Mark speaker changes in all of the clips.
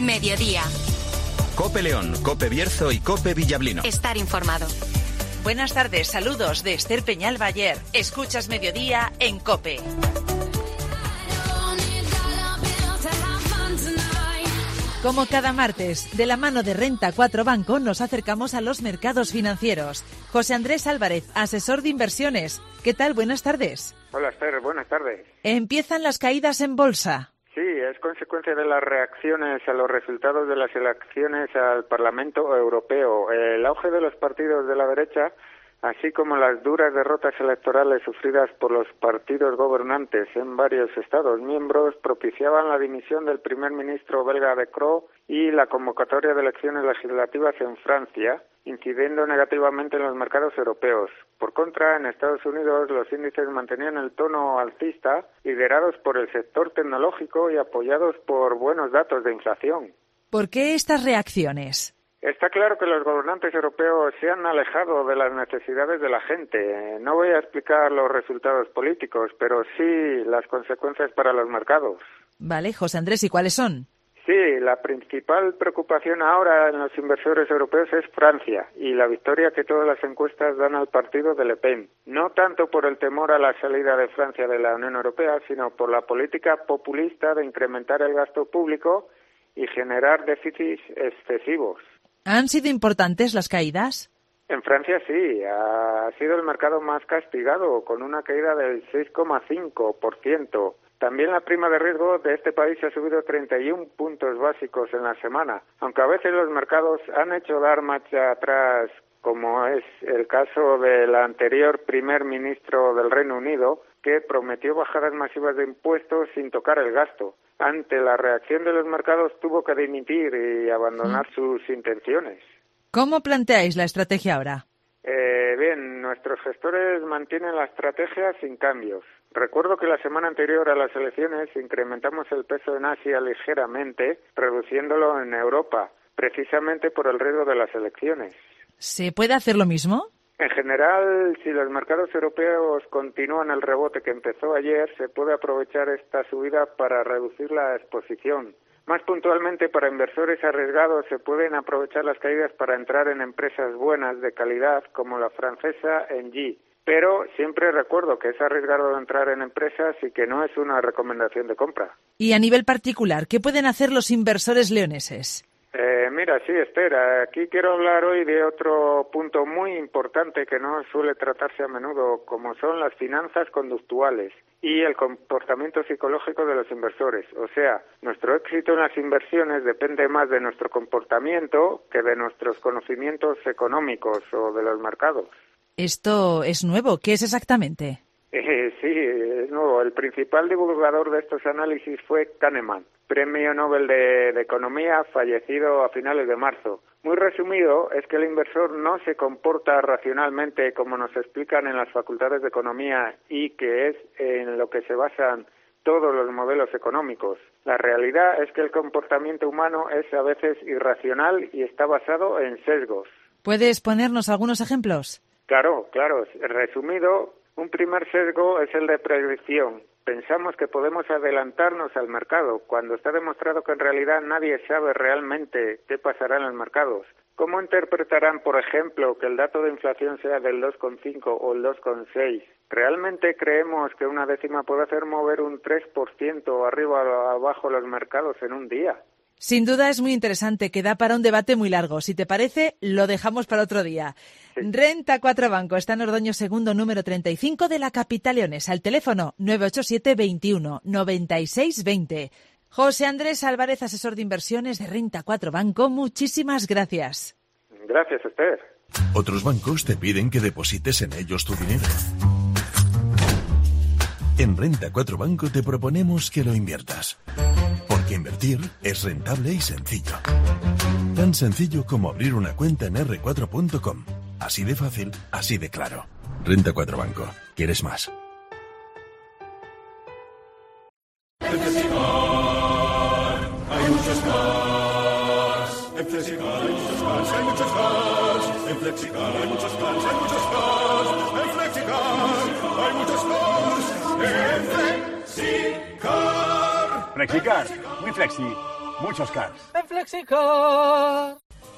Speaker 1: Mediodía.
Speaker 2: COPE León, COPE Bierzo y COPE Villablino.
Speaker 1: Estar informado.
Speaker 3: Buenas tardes, saludos de Esther Peñal Bayer. Escuchas Mediodía en COPE. Como cada martes, de la mano de Renta 4 Banco, nos acercamos a los mercados financieros. José Andrés Álvarez, asesor de inversiones. ¿Qué tal? Buenas tardes.
Speaker 4: Hola, Esther. Buenas tardes.
Speaker 3: Empiezan las caídas en bolsa.
Speaker 4: Sí, es consecuencia de las reacciones a los resultados de las elecciones al Parlamento Europeo. El auge de los partidos de la derecha, así como las duras derrotas electorales sufridas por los partidos gobernantes en varios Estados miembros, propiciaban la dimisión del primer ministro belga De Croo y la convocatoria de elecciones legislativas en Francia, incidiendo negativamente en los mercados europeos. Por contra, en Estados Unidos los índices mantenían el tono alcista, liderados por el sector tecnológico y apoyados por buenos datos de inflación.
Speaker 3: ¿Por qué estas reacciones?
Speaker 4: Está claro que los gobernantes europeos se han alejado de las necesidades de la gente. No voy a explicar los resultados políticos, pero sí las consecuencias para los mercados.
Speaker 3: Vale, José Andrés, ¿y cuáles son?
Speaker 4: Sí, la principal preocupación ahora en los inversores europeos es Francia y la victoria que todas las encuestas dan al partido de Le Pen. No tanto por el temor a la salida de Francia de la Unión Europea, sino por la política populista de incrementar el gasto público y generar déficits excesivos.
Speaker 3: ¿Han sido importantes las caídas?
Speaker 4: En Francia sí, ha sido el mercado más castigado, con una caída del 6,5%. También la prima de riesgo de este país ha subido 31 puntos básicos en la semana, aunque a veces los mercados han hecho dar marcha atrás, como es el caso del anterior primer ministro del Reino Unido, que prometió bajadas masivas de impuestos sin tocar el gasto. Ante la reacción de los mercados tuvo que dimitir y abandonar sus intenciones.
Speaker 3: ¿Cómo planteáis la estrategia ahora?
Speaker 4: Bien, nuestros gestores mantienen la estrategia sin cambios. Recuerdo que la semana anterior a las elecciones incrementamos el peso en Asia ligeramente, reduciéndolo en Europa, precisamente por el riesgo de las elecciones.
Speaker 3: ¿Se puede hacer lo mismo?
Speaker 4: En general, si los mercados europeos continúan el rebote que empezó ayer, se puede aprovechar esta subida para reducir la exposición. Más puntualmente, para inversores arriesgados se pueden aprovechar las caídas para entrar en empresas buenas de calidad como la francesa Engie. Pero siempre recuerdo que es arriesgado entrar en empresas y que no es una recomendación de compra.
Speaker 3: Y a nivel particular, ¿qué pueden hacer los inversores leoneses?
Speaker 4: Mira, sí, Esther, aquí quiero hablar hoy de otro punto muy importante que no suele tratarse a menudo, como son las finanzas conductuales y el comportamiento psicológico de los inversores. O sea, nuestro éxito en las inversiones depende más de nuestro comportamiento que de nuestros conocimientos económicos o de los mercados.
Speaker 3: Esto es nuevo. ¿Qué es exactamente?
Speaker 4: Sí, es nuevo. El principal divulgador de estos análisis fue Kahneman, Premio Nobel de Economía, fallecido a finales de marzo. Muy resumido, es que el inversor no se comporta racionalmente como nos explican en las facultades de economía y que es en lo que se basan todos los modelos económicos. La realidad es que el comportamiento humano es a veces irracional y está basado en sesgos.
Speaker 3: ¿Puedes ponernos algunos ejemplos?
Speaker 4: Claro. Resumido, un primer sesgo es el de predicción. Pensamos que podemos adelantarnos al mercado, cuando está demostrado que en realidad nadie sabe realmente qué pasará en los mercados. ¿Cómo interpretarán, por ejemplo, que el dato de inflación sea del 2,5 o el 2,6? ¿Realmente creemos que una décima puede hacer mover un 3% arriba o abajo los mercados en un día?
Speaker 3: Sin duda es muy interesante, que da para un debate muy largo. Si te parece, lo dejamos para otro día. Sí. Renta 4 Banco está en Ordoño Segundo, número 35 de la capital leonesa. El teléfono 987 21 96 20. José Andrés Álvarez, asesor de inversiones de Renta 4 Banco. Muchísimas gracias.
Speaker 4: Gracias, Esther.
Speaker 5: Otros bancos te piden que deposites en ellos tu dinero. En Renta 4 Banco te proponemos que lo inviertas. Porque invertir es rentable y sencillo. Tan sencillo como abrir una cuenta en r4.com. Así de fácil, así de claro. Renta 4 Banco. ¿Quieres más?
Speaker 6: En Flexicar hay muchos cars. En Flexicar hay muchos cars, hay muchos cars. En Flexicar hay muchos cars, hay muchos cars. En Flexicar hay muchos cars. En Flexicar.
Speaker 7: Flexicar, muy flexi, muchos cars.
Speaker 1: Flexicar.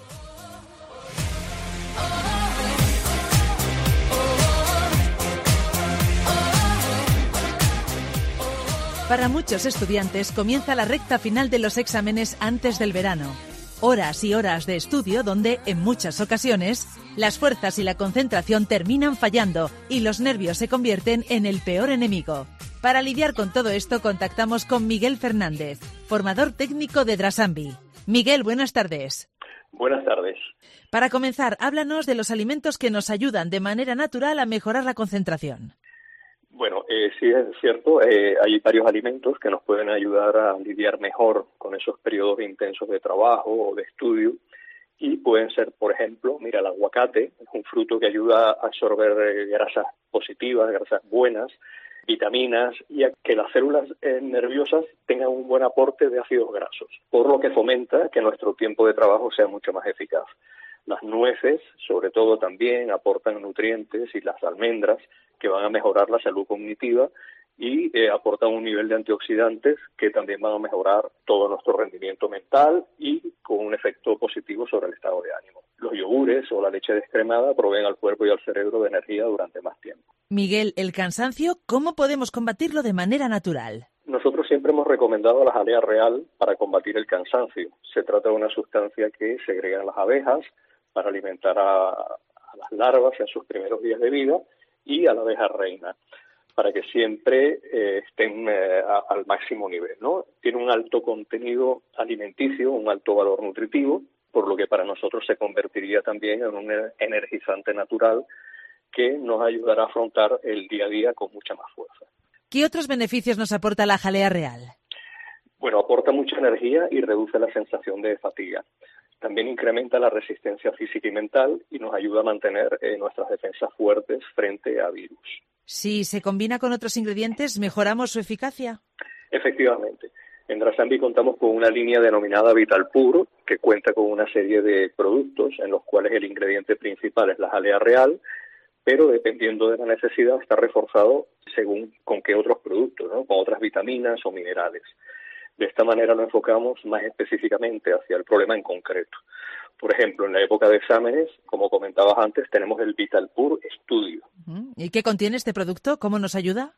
Speaker 3: Para muchos estudiantes comienza la recta final de los exámenes antes del verano. Horas y horas de estudio donde, en muchas ocasiones, las fuerzas y la concentración terminan fallando y los nervios se convierten en el peor enemigo. Para lidiar con todo esto contactamos con Miguel Fernández, formador técnico de Drasambi. Miguel, buenas tardes.
Speaker 7: Buenas tardes.
Speaker 3: Para comenzar, háblanos de los alimentos que nos ayudan de manera natural a mejorar la concentración.
Speaker 7: Bueno, sí es cierto, hay varios alimentos que nos pueden ayudar a lidiar mejor con esos periodos intensos de trabajo o de estudio y pueden ser, por ejemplo, mira, el aguacate es un fruto que ayuda a absorber grasas positivas, grasas buenas, vitaminas y a que las células nerviosas tengan un buen aporte de ácidos grasos, por lo que fomenta que nuestro tiempo de trabajo sea mucho más eficaz. Las nueces, sobre todo, también aportan nutrientes y las almendras que van a mejorar la salud cognitiva y aportan un nivel de antioxidantes que también van a mejorar todo nuestro rendimiento mental y con un efecto positivo sobre el estado de ánimo. Los yogures o la leche descremada proveen al cuerpo y al cerebro de energía durante más tiempo.
Speaker 3: Miguel, el cansancio, ¿cómo podemos combatirlo de manera natural?
Speaker 7: Nosotros siempre hemos recomendado la jalea real para combatir el cansancio. Se trata de una sustancia que segregan las abejas para alimentar a las larvas en sus primeros días de vida y a la abeja reina, para que siempre estén al máximo nivel, ¿no? Tiene un alto contenido alimenticio, un alto valor nutritivo, por lo que para nosotros se convertiría también en un energizante natural que nos ayudará a afrontar el día a día con mucha más fuerza.
Speaker 3: ¿Qué otros beneficios nos aporta la jalea real?
Speaker 7: Bueno, aporta mucha energía y reduce la sensación de fatiga. También incrementa la resistencia física y mental y nos ayuda a mantener nuestras defensas fuertes frente a virus.
Speaker 3: Si se combina con otros ingredientes, ¿mejoramos su eficacia?
Speaker 7: Efectivamente. En Drasambi contamos con una línea denominada Vital Pur, que cuenta con una serie de productos en los cuales el ingrediente principal es la jalea real, pero dependiendo de la necesidad está reforzado según con qué otros productos, ¿no? Con otras vitaminas o minerales. De esta manera nos enfocamos más específicamente hacia el problema en concreto. Por ejemplo, en la época de exámenes, como comentabas antes, tenemos el Vital Pur Studio.
Speaker 3: ¿Y qué contiene este producto? ¿Cómo nos ayuda?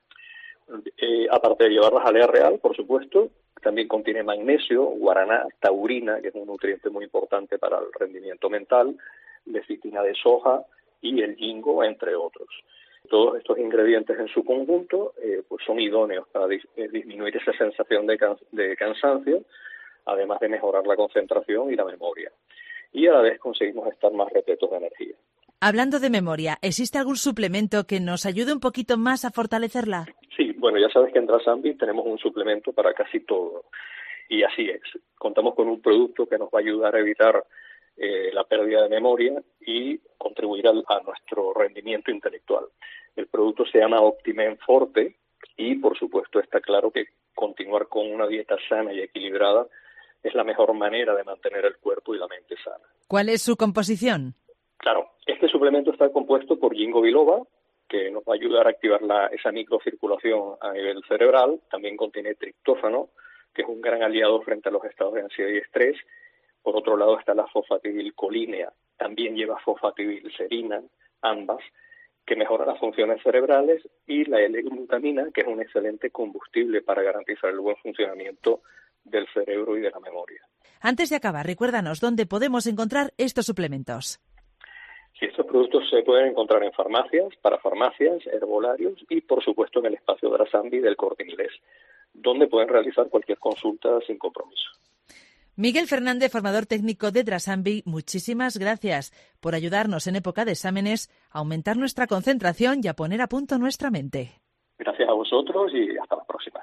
Speaker 7: Aparte de llevar la jalea real, por supuesto, también contiene magnesio, guaraná, taurina, que es un nutriente muy importante para el rendimiento mental, lecitina de soja y el ginkgo, entre otros. Todos estos ingredientes en su conjunto pues son idóneos para disminuir esa sensación de cansancio, además de mejorar la concentración y la memoria. Y a la vez conseguimos estar más repletos de energía.
Speaker 3: Hablando de memoria, ¿existe algún suplemento que nos ayude un poquito más a fortalecerla?
Speaker 7: Sí, bueno, ya sabes que en Drasambi tenemos un suplemento para casi todo. Y así es. Contamos con un producto que nos va a ayudar a evitar la pérdida de memoria y contribuir a nuestro rendimiento intelectual. El producto se llama Optimen Forte y, por supuesto, está claro que continuar con una dieta sana y equilibrada es la mejor manera de mantener el cuerpo y la mente sana.
Speaker 3: ¿Cuál es su composición?
Speaker 7: Claro, este suplemento está compuesto por ginkgo biloba, que nos va a ayudar a activar esa microcirculación a nivel cerebral. También contiene triptófano, que es un gran aliado frente a los estados de ansiedad y estrés. Por otro lado está la fosfatidilcolínea, también lleva fosfatidilserina, ambas, que mejoran las funciones cerebrales, y la L-glutamina, que es un excelente combustible para garantizar el buen funcionamiento del cerebro y de la memoria.
Speaker 3: Antes de acabar, recuérdanos dónde podemos encontrar estos suplementos.
Speaker 7: Sí, estos productos se pueden encontrar en farmacias, parafarmacias, herbolarios y, por supuesto, en el espacio Drasambi del Corte Inglés, donde pueden realizar cualquier consulta sin compromiso.
Speaker 3: Miguel Fernández, formador técnico de Drasambi, muchísimas gracias por ayudarnos en época de exámenes a aumentar nuestra concentración y a poner a punto nuestra mente.
Speaker 7: Gracias a vosotros y hasta la próxima.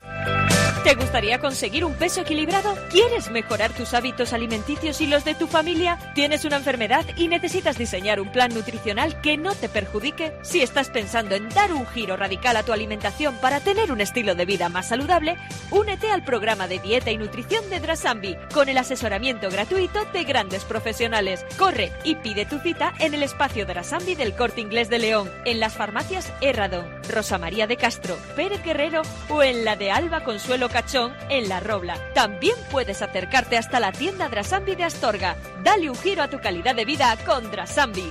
Speaker 8: ¿Te gustaría conseguir un peso equilibrado? ¿Quieres mejorar tus hábitos alimenticios y los de tu familia? ¿Tienes una enfermedad y necesitas diseñar un plan nutricional que no te perjudique? Si estás pensando en dar un giro radical a tu alimentación para tener un estilo de vida más saludable, únete al programa de dieta y nutrición de Drasambi con el asesoramiento gratuito de grandes profesionales. Corre y pide tu cita en el espacio Drasambi del Corte Inglés de León, en las farmacias Erradón. Rosa María de Castro, Pérez Guerrero o en la de Alba Consuelo Cachón en La Robla. También puedes acercarte hasta la tienda Drasambi de Astorga. Dale un giro a tu calidad de vida con Drasambi.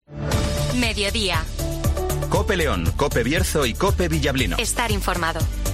Speaker 1: Mediodía.
Speaker 2: Cope León, Cope Bierzo y Cope Villablino.
Speaker 1: Estar informado.